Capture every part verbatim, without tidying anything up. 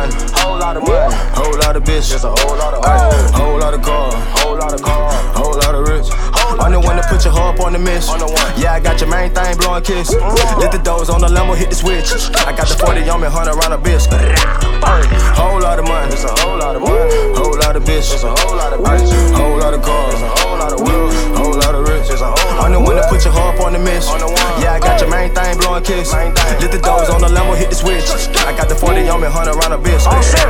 money, whole lot of money, whole lot of bitch, just a whole lot of hoes, whole lot of cars, whole lot of cars, whole lot of rich. I'm the one that put your heart up on the miss. Yeah, I got your main thing blowing kiss. Lit the doors on the Lambo, hit the switch. I got the forty on me, hundred round a bitch. Whole lot of money, it's a whole lot of money, whole lot of bitch, it's a whole lot of bitch, whole lot of cars, a whole lot of wheels, whole lot of rich. I'm the one that put your heart up on the miss. Yeah, I got your main thing blowing kiss. Lit the doors on the Lambo, hit the switch. I got the forty on me, hundred round a bitch.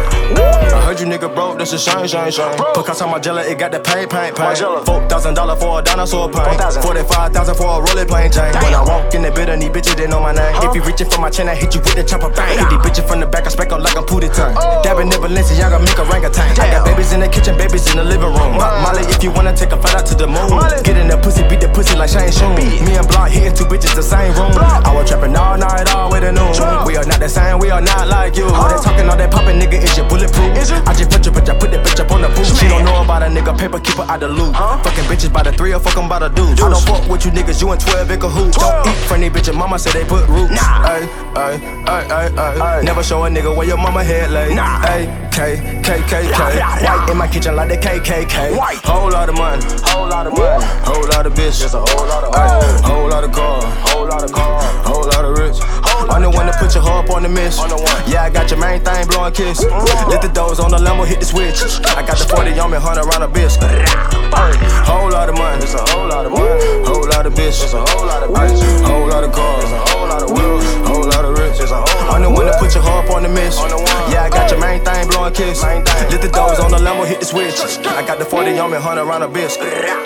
I heard you nigga broke, that's a shame, shame, shame. Because on my jelly, it got the pain, pain, pain. Four thousand dollars for a dinosaur pain. Forty-five thousand for a rolling plain chain. When I walk in the building, these bitches they know my name. If you reaching for my chin, I hit you with the chopper bang. Hit these bitches from the back, I spec up like I'm Pootie Tang. Dabbing the Balenciaga, make a orangutan. I got babies in the kitchen, babies in the living room. Pop Molly if you wanna take a flight out to the moon. Get in the pussy, beat the pussy like Shane Shoon. Me and Block hitting two bitches the same room. I was trapping all night, all way to noon. We are not the same, we are not like you. All that talking, all that popping, nigga, is your bulletproof? I just put your bitch, I put that bitch up on the booth. She don't know about a nigga, paper keeper out the loop. Fucking bitches by the three or fuck 'em by the dudes. I don't fuck with you niggas, you and twelve in cahoots. Don't eat from these bitches, mama said they put roots. Ay, ay, ay, ay, ay. Never show a nigga where your mama head lay. Ay, K, K, K, K. White in my kitchen like the K K K. Whole lot of money, whole lot of money, whole lot of bitch, just a whole lot of hoes, whole lot of cars, whole lot of cars, whole lot of rich. I'm the one that put your heart up on the miss. Yeah, I got your main thing blowing kiss. Lit the doors on the Lambo, hit the switch. I got the forty on me, hundred round a bitch. Whole lot of money, it's a whole lot of money, whole lot of bitch, it's a whole lot of bitch, whole lot of cars, a whole lot of wheels, whole lot of rich. I'm the one that put your heart up on the miss. Yeah, I got your main thing blowing kiss. Lit the doors on the Lambo, hit the switch. I got the forty on me, hundred round a bitch.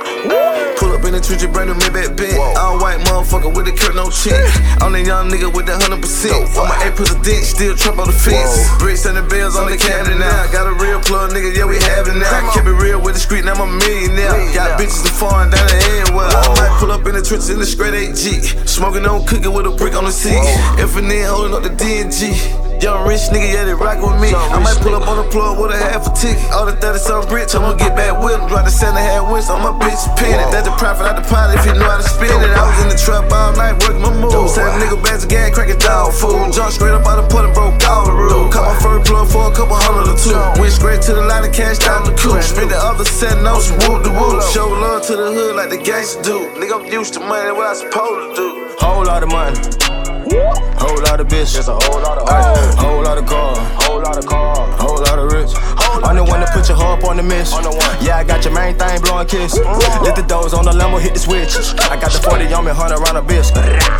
Pull up in the Twitch, brand new Maybach bent. All white motherfucker with the Kurt, no check. I'm the young nigga with the hundred percent. I'm my eight president, still trap on the fence. Bricks and the bells on the cabinet now. Got a real plug, nigga, yeah, we have it now. Kept it real with the street, now I'm a millionaire. Got bitches to foreign down the end. Well, I might pull up in the Twitch in the straight eight G. Smoking on cooking with a brick on the seat. F and N holding up the D and G. Young rich nigga, yeah, they rock with me. I might pull up on the plug with a half a ticket. All the thirty something bricks, I'm gonna get back with them. Drop the center half wins on my bitch pin it. That's the profit out the pot if you know how to spin it. I was in the trap all night working my moves. Had a nigga bags of gas, crack it dog food. Jumped straight up out the put and broke all the rules. Caught my first plug for a couple hundred or two. Went straight to the line and cashed out the coupe. Spent the other setting on some whoop the whoop. Show love to the hood like the gangsta do. Nigga, I'm used to money, what I supposed to do. Whole lot of money, whole lot of bitch, just a whole lot of hoes, whole lot of cars, whole lot of cars, whole lot of rich. I'm the one that put your heart up on the miss. Yeah, I got your main thing blowing kiss. Lit the doors on the Lambo, hit the switch. I got the forty on me, hundred round a bitch.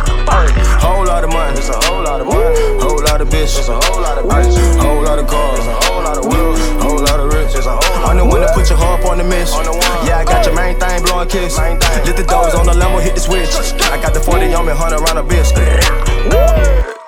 Whole lot of money, it's a whole lot of money, whole lot of bitch, it's a whole lot of bitch, whole lot of cars, a whole lot of wheels, whole lot of rich. I'm the one that put your heart up on the miss. Yeah, I got your main thing blowing kiss. Lit the doors on the Lambo, hit the switch. I got the forty on me, hundred round a bitch.